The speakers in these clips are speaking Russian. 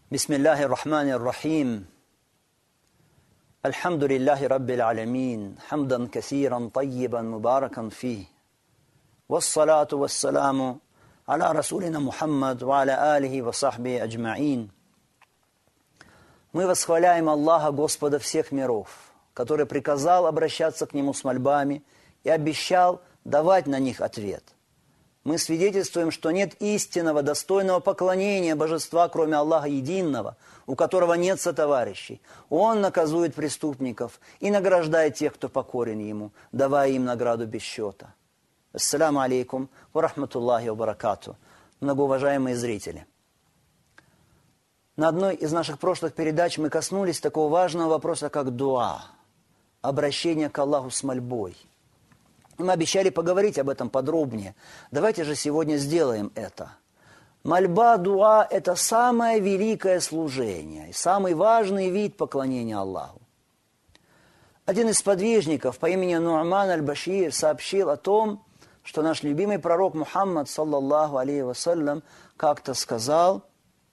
بسم الله الرحمن الرحيم الحمد لله رب العالمين حمدا كثيرا طيبا مباركا فيه والصلاة والسلام على رسولنا محمد وعلى آله وصحبه أجمعين. Мы восхваляем Аллаха, Господа всех миров, который приказал обращаться к Нему с мольбами и обещал давать на них ответ. Мы свидетельствуем, что нет истинного, достойного поклонения божества, кроме Аллаха Единого, у которого нет сотоварищей. Он наказует преступников и награждает тех, кто покорен Ему, давая им награду без счета. Ассаляму алейкум ва рахматуллахи ва баракату. Многоуважаемые зрители. На одной из наших прошлых передач мы коснулись такого важного вопроса, как дуа, обращение к Аллаху с мольбой. Мы обещали поговорить об этом подробнее. Давайте же сегодня сделаем это. Мольба, дуа – это самое великое служение и самый важный вид поклонения Аллаху. Один из сподвижников по имени Ну'ман аль-Башир сообщил о том, что наш любимый пророк Мухаммад, саллаллаху алейхи вассалям, как-то сказал: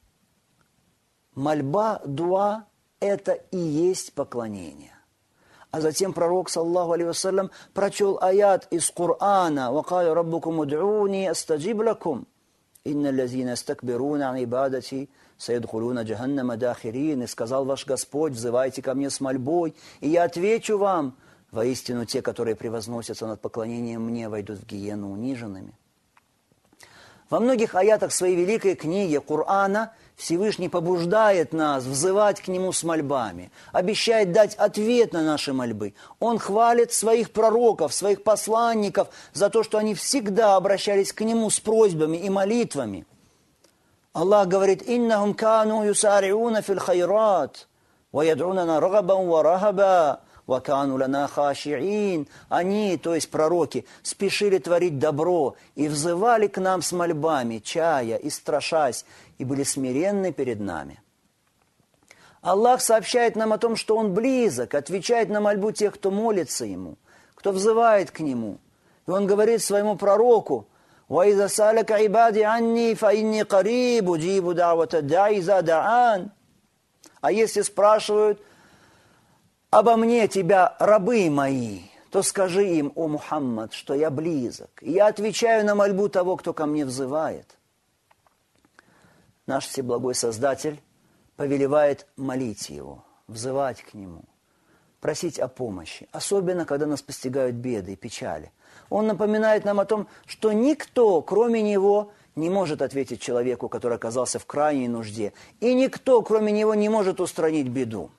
мольба, дуа – это и есть поклонение. А затем пророк, саллаллаху алейхи вассалям, прочел аят из Корана: «Вакаля раббукум уд'уни астаджиб лакум, инна лазина астакбируна ан ибадати саядхулуна джаханнама дахирин». И сказал ваш Господь: взывайте ко мне с мольбой, и я отвечу вам: воистину те, которые превозносятся над поклонением мне, войдут в гиену униженными. Во многих аятах своей великой книги Корана Всевышний побуждает нас взывать к Нему с мольбами, обещает дать ответ на наши мольбы. Он хвалит своих пророков, своих посланников за то, что они всегда обращались к Нему с просьбами и молитвами. Аллах говорит: «Иннахум кану юсариуна фил хайрат, ва яд'унана рагабан ва рахаба, ва кану лана хашиин». Они, то есть пророки, спешили творить добро и взывали к нам с мольбами, чая и страшась, и были смиренны перед нами. Аллах сообщает нам о том, что Он близок, отвечает на мольбу тех, кто молится Ему, кто взывает к Нему. И Он говорит своему пророку: «Ваиза саляка ибади анни, фа инни карибу, джибу да'вата да'и за да'ан». А если спрашивают обо мне тебя рабы мои, то скажи им: о Мухаммад, что я близок, и я отвечаю на мольбу того, кто ко мне взывает. Наш Всеблагой Создатель повелевает молить Его, взывать к Нему, просить о помощи, особенно когда нас постигают беды и печали. Он напоминает нам о том, что никто, кроме Него, не может ответить человеку, который оказался в крайней нужде, и никто, кроме Него, не может устранить беду.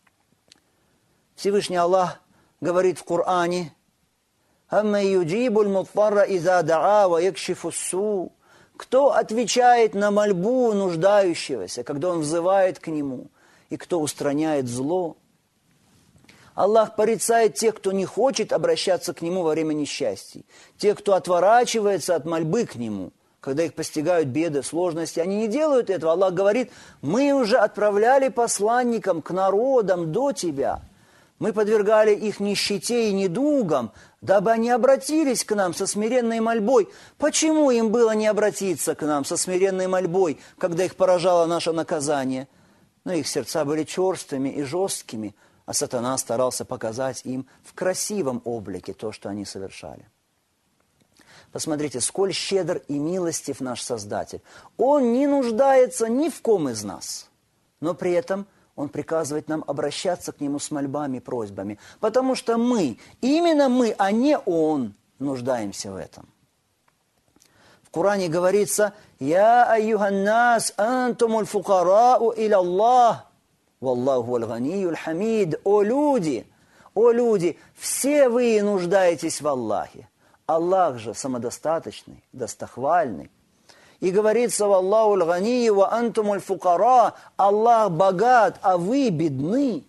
Всевышний Аллах говорит в Коране: «Амма юджибуль муттарра иза да'a ва якшифу ссу». Кто отвечает на мольбу нуждающегося, когда он взывает к Нему, и кто устраняет зло? Аллах порицает тех, кто не хочет обращаться к Нему во время несчастий, тех, кто отворачивается от мольбы к Нему, когда их постигают беды, сложности. Они не делают этого. Аллах говорит: мы уже отправляли посланникам к народам до тебя. Мы подвергали их нищете и недугам, дабы они обратились к нам со смиренной мольбой. Почему им было не обратиться к нам со смиренной мольбой, когда их поражало наше наказание? Но их сердца были черствыми и жесткими, а сатана старался показать им в красивом облике то, что они совершали. Посмотрите, сколь щедр и милостив наш Создатель. Он не нуждается ни в ком из нас, но при этом Он приказывает нам обращаться к Нему с мольбами, просьбами, потому что мы, именно мы, а не Он, нуждаемся в этом. В Коране говорится: «Я айюханнас антумуль фукарау иля Аллах, валлаху аль-ганию аль-хамид». О люди, все вы нуждаетесь в Аллахе. Аллах же самодостаточный, достохвальный. И говорится: «Валлаху аль-ганию ва антум аль-фукара». Аллах богат, а вы бедны.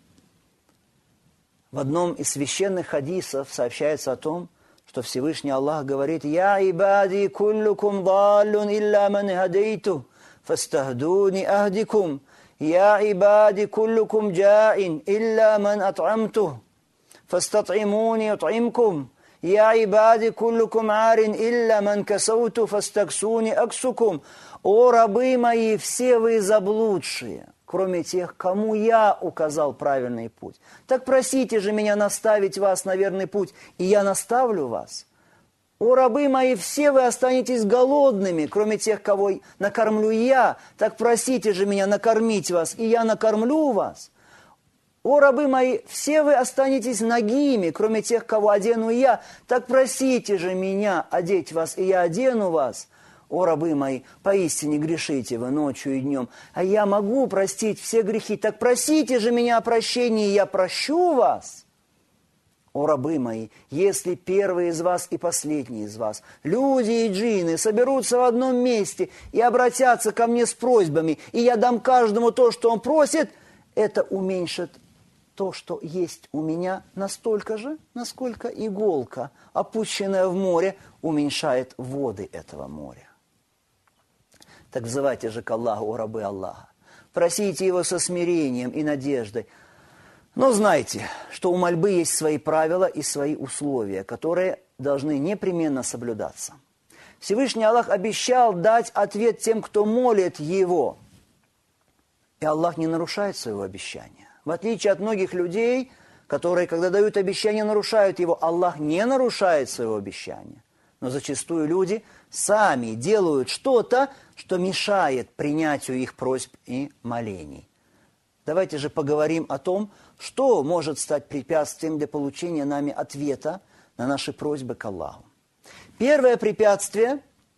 В одном из священных хадисов сообщается о том, что Всевышний Аллах говорит: «Я ибади куллукум даллун илля ман хадейту, фастахдуни ахдикум. Я ибади куллукум джаин илля ман ат'амту, фастат'имуни ат'имкум. Я ибади куллукум арин илля ман касауту, фастаксуни аксукум». «О, рабы мои, все вы заблудшие, кроме тех, кому я указал правильный путь. Так просите же меня наставить вас на верный путь, и я наставлю вас. О, рабы мои, все вы останетесь голодными, кроме тех, кого накормлю я. Так просите же меня накормить вас, и я накормлю вас. О, рабы мои, все вы останетесь нагими, кроме тех, кого одену я. Так просите же меня одеть вас, и я одену вас. О, рабы мои, поистине грешите вы ночью и днем, а я могу простить все грехи. Так просите же меня о прощении, и я прощу вас. О, рабы мои, если первые из вас и последние из вас, люди и джинны, соберутся в одном месте и обратятся ко мне с просьбами, и я дам каждому то, что он просит, это уменьшит то, что есть у меня, настолько же, насколько иголка, опущенная в море, уменьшает воды этого моря. Так взывайте же к Аллаху, о рабы Аллаха. Просите Его со смирением и надеждой. Но знайте, что у мольбы есть свои правила и свои условия, которые должны непременно соблюдаться. Всевышний Аллах обещал дать ответ тем, кто молит Его. И Аллах не нарушает своего обещания. В отличие от многих людей, которые, когда дают обещание, нарушают его, Аллах не нарушает своего обещания. Но зачастую люди сами делают что-то, что мешает принятию их просьб и молений. Давайте же поговорим о том, что может стать препятствием для получения нами ответа на наши просьбы к Аллаху. Первое препятствие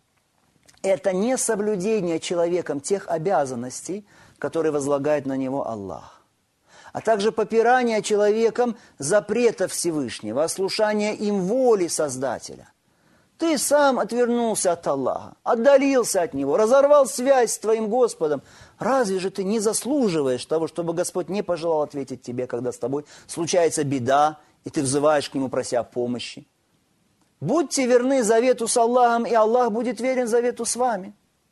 – это несоблюдение человеком тех обязанностей, которые возлагает на него Аллах, а также попирание человеком запрета Всевышнего, ослушание им воли Создателя. Ты сам отвернулся от Аллаха, отдалился от Него, разорвал связь с твоим Господом. Разве же ты не заслуживаешь того, чтобы Господь не пожелал ответить тебе, когда с тобой случается беда, и ты взываешь к Нему, прося о помощи? Будьте верны завету с Аллахом, и Аллах будет верен завету с вами.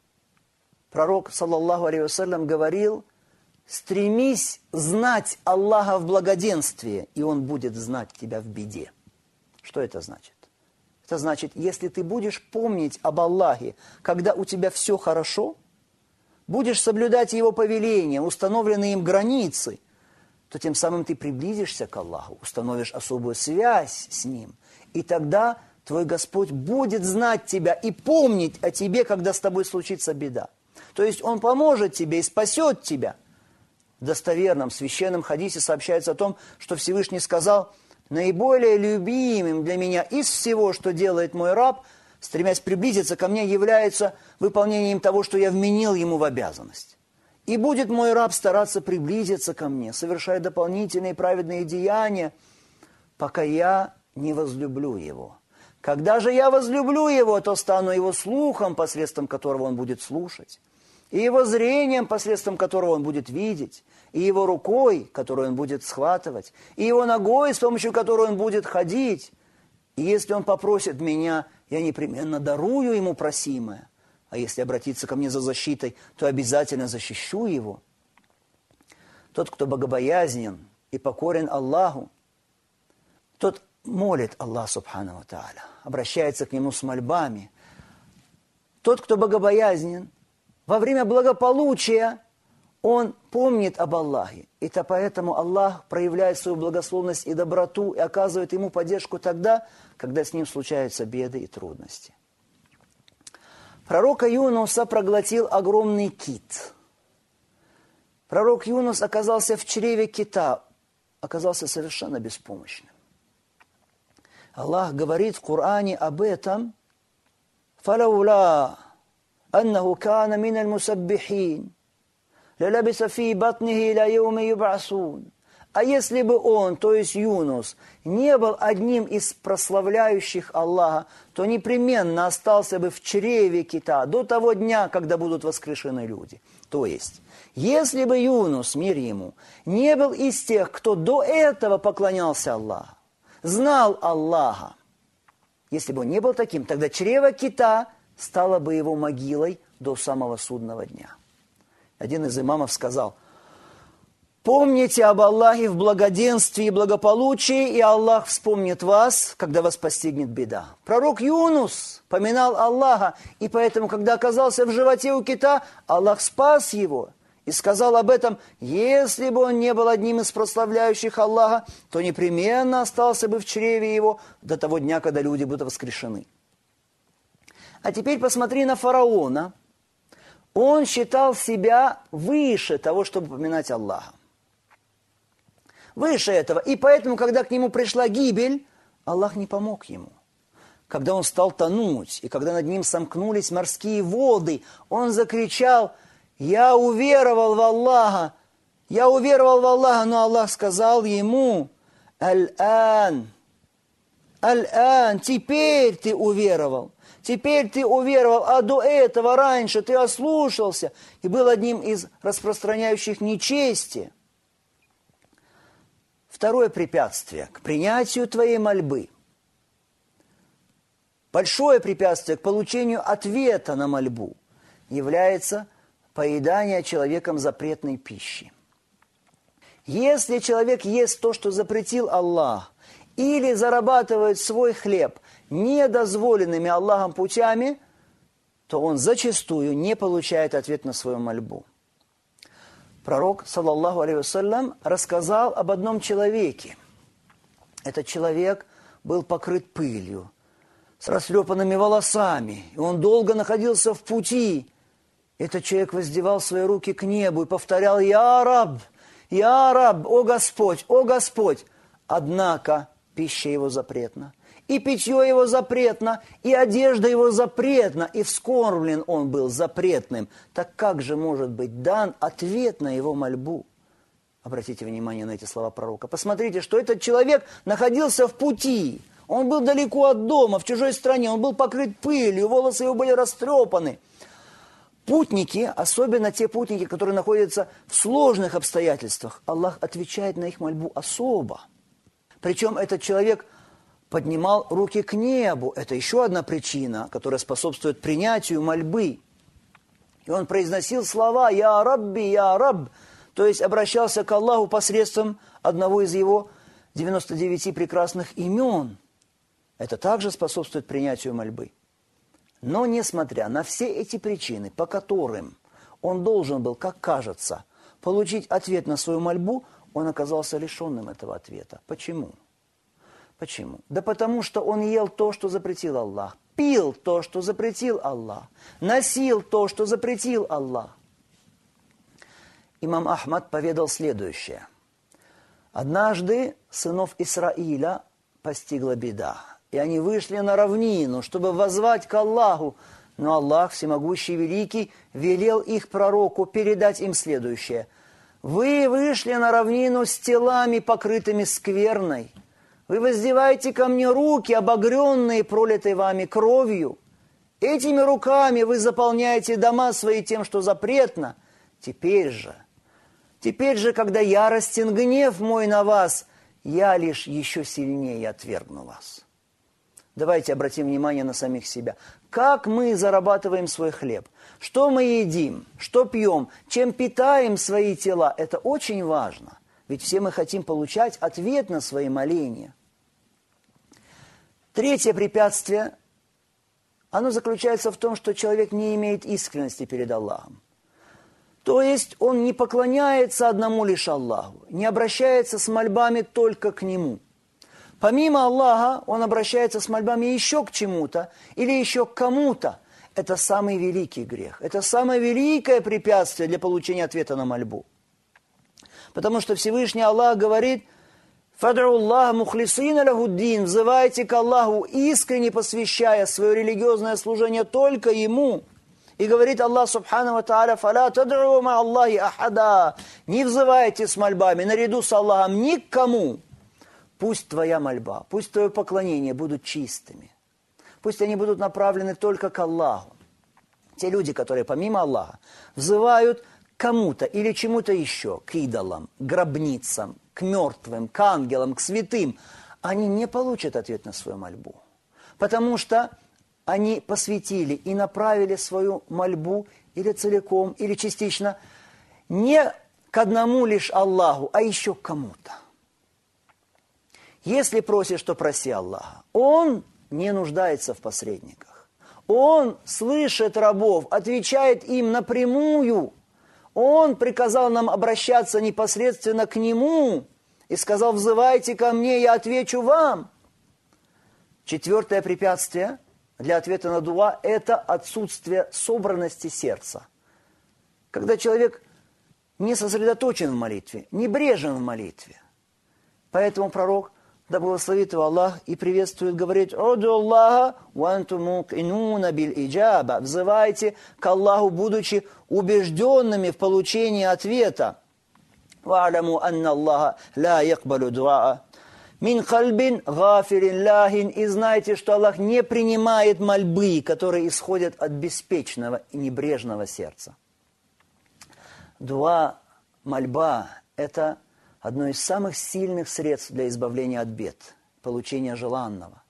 Пророк, саллаллаху алейхи вассалям, говорил: стремись знать Аллаха в благоденствии, и Он будет знать тебя в беде. Что это значит? Это значит, если ты будешь помнить об Аллахе, когда у тебя все хорошо, будешь соблюдать Его повеления, установленные им границы, то тем самым ты приблизишься к Аллаху, установишь особую связь с Ним. И тогда твой Господь будет знать тебя и помнить о тебе, когда с тобой случится беда. То есть Он поможет тебе и спасет тебя. В достоверном священном хадисе сообщается о том, что Всевышний сказал: наиболее любимым для меня из всего, что делает мой раб, стремясь приблизиться ко мне, является выполнением того, что я вменил ему в обязанность. И будет мой раб стараться приблизиться ко мне, совершая дополнительные праведные деяния, пока я не возлюблю его. Когда же я возлюблю его, то стану его слухом, посредством которого он будет слушать, и его зрением, посредством которого он будет видеть, и его рукой, которую он будет схватывать, и его ногой, с помощью которой он будет ходить. И если он попросит меня, я непременно дарую ему просимое. А если обратиться ко мне за защитой, то обязательно защищу его. Тот, кто богобоязнен и покорен Аллаху, тот молит Аллах субхану ва тааля, обращается к Нему с мольбами. Тот, кто богобоязнен, во время благополучия он помнит об Аллахе. И то поэтому Аллах проявляет свою благословность и доброту и оказывает ему поддержку тогда, когда с ним случаются беды и трудности. Пророка Юнуса проглотил огромный кит. Пророк Юнус оказался в чреве кита, оказался совершенно беспомощным. Аллах говорит в Коране об этом: «Фалаула аннаху кана миналь мусаббихин, лалабиса фи батнихи ила яуми юб'асун». А если бы он, то есть Юнус, не был одним из прославляющих Аллаха, то непременно остался бы в чреве кита до того дня, когда будут воскрешены люди. То есть, если бы Юнус, мир ему, не был из тех, кто до этого поклонялся Аллаху, знал Аллаха, если бы он не был таким, тогда чрево кита стало бы его могилой до самого судного дня. Один из имамов сказал: Помните об Аллахе в благоденствии и благополучии, и Аллах вспомнит вас, когда вас постигнет беда. Пророк Юнус поминал Аллаха, и поэтому, когда оказался в животе у кита, Аллах спас его и сказал об этом: если бы он не был одним из прославляющих Аллаха, то непременно остался бы в чреве его до того дня, когда люди будут воскрешены. А теперь посмотри на фараона. Он считал себя выше того, чтобы поминать Аллаха. Выше этого. И поэтому, когда к нему пришла гибель, Аллах не помог ему. Когда он стал тонуть, и когда над ним сомкнулись морские воды, он закричал: «Я уверовал в Аллаха! Я уверовал в Аллаха!» Но Аллах сказал ему: «Аль-ан! Аль-ан! Теперь ты уверовал! Теперь ты уверовал, а до этого раньше ты ослушался и был одним из распространяющих нечестие». Второе препятствие к принятию твоей мольбы. Большое препятствие к получению ответа на мольбу является поедание человеком запретной пищи. Если человек ест то, что запретил Аллах, или зарабатывает свой хлеб недозволенными Аллахом путями, то он зачастую не получает ответ на свою мольбу. Пророк, саллаллаху алейхи вассалям, рассказал об одном человеке. Этот человек был покрыт пылью, с растрепанными волосами, и он долго находился в пути. Этот человек воздевал свои руки к небу и повторял: «Я Раб! Я Раб! О Господь! О Господь!» Однако пища его запретна, и питье его запретно, и одежда его запретна, и вскормлен он был запретным. Так как же может быть дан ответ на его мольбу? Обратите внимание на эти слова пророка. Посмотрите, что этот человек находился в пути. Он был далеко от дома, в чужой стране, он был покрыт пылью, волосы его были растрепаны. Путники, особенно те путники, которые находятся в сложных обстоятельствах, Аллах отвечает на их мольбу особо. Причем этот человек поднимал руки к небу. Это еще одна причина, которая способствует принятию мольбы. И он произносил слова «Я Рабби, Я Раб», то есть обращался к Аллаху посредством одного из его 99 прекрасных имен. Это также способствует принятию мольбы. Но несмотря на все эти причины, по которым он должен был, как кажется, получить ответ на свою мольбу, он оказался лишенным этого ответа. Почему? Почему? Да потому что он ел то, что запретил Аллах, пил то, что запретил Аллах, носил то, что запретил Аллах. Имам Ахмад поведал следующее. Однажды сынов Исраиля постигла беда, и они вышли на равнину, чтобы воззвать к Аллаху, но Аллах, всемогущий великий, велел их пророку передать им следующее: «Вы вышли на равнину с телами, покрытыми скверной. Вы воздеваете ко мне руки, обогренные пролитой вами кровью. Этими руками вы заполняете дома свои тем, что запретно. Теперь же, когда яростен гнев мой на вас, я лишь еще сильнее отвергну вас». Давайте обратим внимание на самих себя. Как мы зарабатываем свой хлеб? Что мы едим? Что пьем? Чем питаем свои тела? Это очень важно. Ведь все мы хотим получать ответ на свои моления. Третье препятствие, оно заключается в том, что человек не имеет искренности перед Аллахом. То есть он не поклоняется одному лишь Аллаху, не обращается с мольбами только к Нему. Помимо Аллаха он обращается с мольбами еще к чему-то или еще к кому-то. Это самый великий грех. Это самое великое препятствие для получения ответа на мольбу. Потому что Всевышний Аллах говорит: «Фадру Аллах мухлисина лахуддин», взывайте к Аллаху, искренне посвящая свое религиозное служение только Ему. И говорит Аллах субхану ва тааля: «Фаля тадру ма Аллахи ахада», не взывайте с мольбами наряду с Аллахом ни к кому. Пусть твоя мольба, пусть твое поклонение будут чистыми. Пусть они будут направлены только к Аллаху. Те люди, которые помимо Аллаха взывают к кому-то или чему-то еще, к идолам, к гробницам, к мертвым, к ангелам, к святым, они не получат ответ на свою мольбу. Потому что они посвятили и направили свою мольбу или целиком, или частично не к одному лишь Аллаху, а еще к кому-то. Если просишь, то проси Аллаха. Он не нуждается в посредниках. Он слышит рабов, отвечает им напрямую. Он приказал нам обращаться непосредственно к Нему и сказал: «Взывайте ко мне, я отвечу вам». Четвертое препятствие для ответа на дуа – это отсутствие собранности сердца. Когда человек не сосредоточен в молитве, небрежен в молитве. Поэтому пророк, да благословит его Аллах и приветствует, говорит: «Уду Аллаха ва антум мукинуна биль иджаба». Взывайте к Аллаху, будучи убежденными в получении ответа. «Ва'ламу анна Аллаха ла якбалу дуаа мин кальбин гафирин лахин». И знайте, что Аллах не принимает мольбы, которые исходят от беспечного и небрежного сердца. Дуа, мольба – это одно из самых сильных средств для избавления от бед, получения желанного.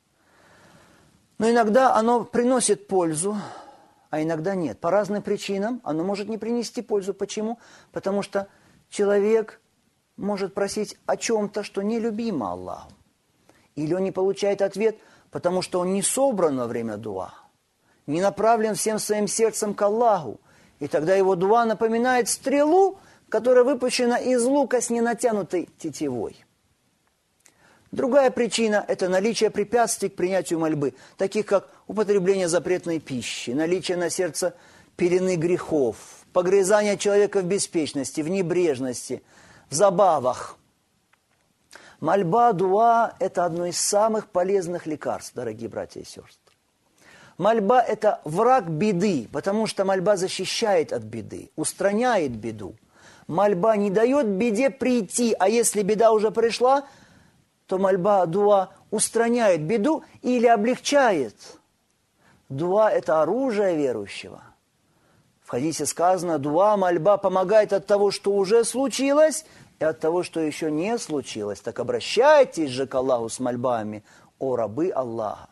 Но иногда оно приносит пользу, а иногда нет. По разным причинам оно может не принести пользу. Почему? Потому что человек может просить о чем-то, что нелюбимо Аллаху. Или он не получает ответ, потому что он не собран во время дуа, не направлен всем своим сердцем к Аллаху. И тогда его дуа напоминает стрелу, которая выпущена из лука с ненатянутой тетивой. Другая причина – это наличие препятствий к принятию мольбы, таких как употребление запретной пищи, наличие на сердце пелены грехов, погрязание человека в беспечности, в небрежности, в забавах. Мольба, дуа – это одно из самых полезных лекарств, дорогие братья и сестры. Мольба – это враг беды, потому что мольба защищает от беды, устраняет беду. Мольба не дает беде прийти, а если беда уже пришла, то мольба, дуа устраняет беду или облегчает. Дуа – это оружие верующего. В хадисе сказано: дуа, мольба помогает от того, что уже случилось, и от того, что еще не случилось. Так обращайтесь же к Аллаху с мольбами, о рабы Аллаха.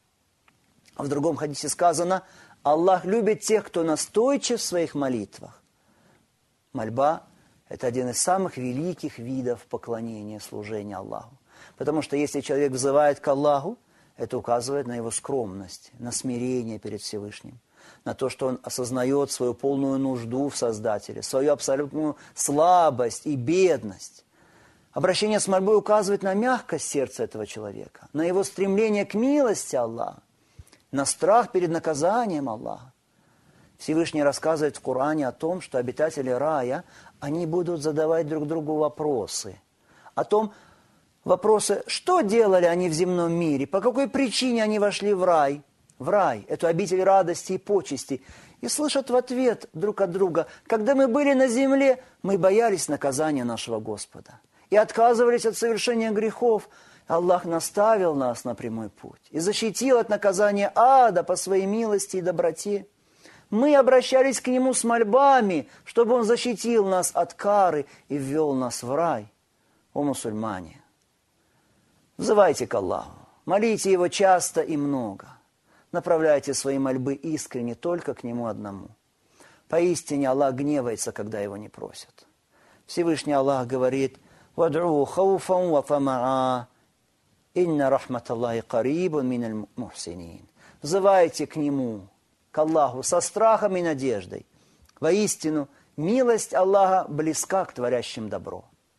А в другом хадисе сказано: Аллах любит тех, кто настойчив в своих молитвах. Мольба – это один из самых великих видов поклонения, служения Аллаху. Потому что если человек взывает к Аллаху, это указывает на его скромность, на смирение перед Всевышним, на то, что он осознает свою полную нужду в Создателе, свою абсолютную слабость и бедность. Обращение с мольбой указывает на мягкость сердца этого человека, на его стремление к милости Аллаха, на страх перед наказанием Аллаха. Всевышний рассказывает в Коране о том, что обитатели рая, они будут задавать друг другу вопросы. О том, вопросы, что делали они в земном мире, по какой причине они вошли в рай, эту обитель радости и почести, и слышат в ответ друг от друга: когда мы были на земле, мы боялись наказания нашего Господа и отказывались от совершения грехов. Аллах наставил нас на прямой путь и защитил от наказания ада по своей милости и доброте. Мы обращались к Нему с мольбами, чтобы Он защитил нас от кары и ввел нас в рай. О мусульмане! Взывайте к Аллаху, молите Его часто и много. Направляйте свои мольбы искренне только к Нему одному. Поистине Аллах гневается, когда Его не просят. Всевышний Аллах говорит: «Вадру хауфан ва тамаа, инна рахматаллахи карибун миналь мухсинин». Взывайте к Нему, к Аллаху, со страхом и надеждой. Воистину, милость Аллаха близка к творящим добро.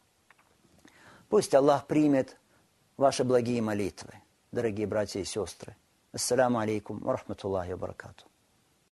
Пусть Аллах примет ваши благие молитвы, дорогие братья и сестры. Ассаляму алейкум ва рахматуллахи ва баракатух.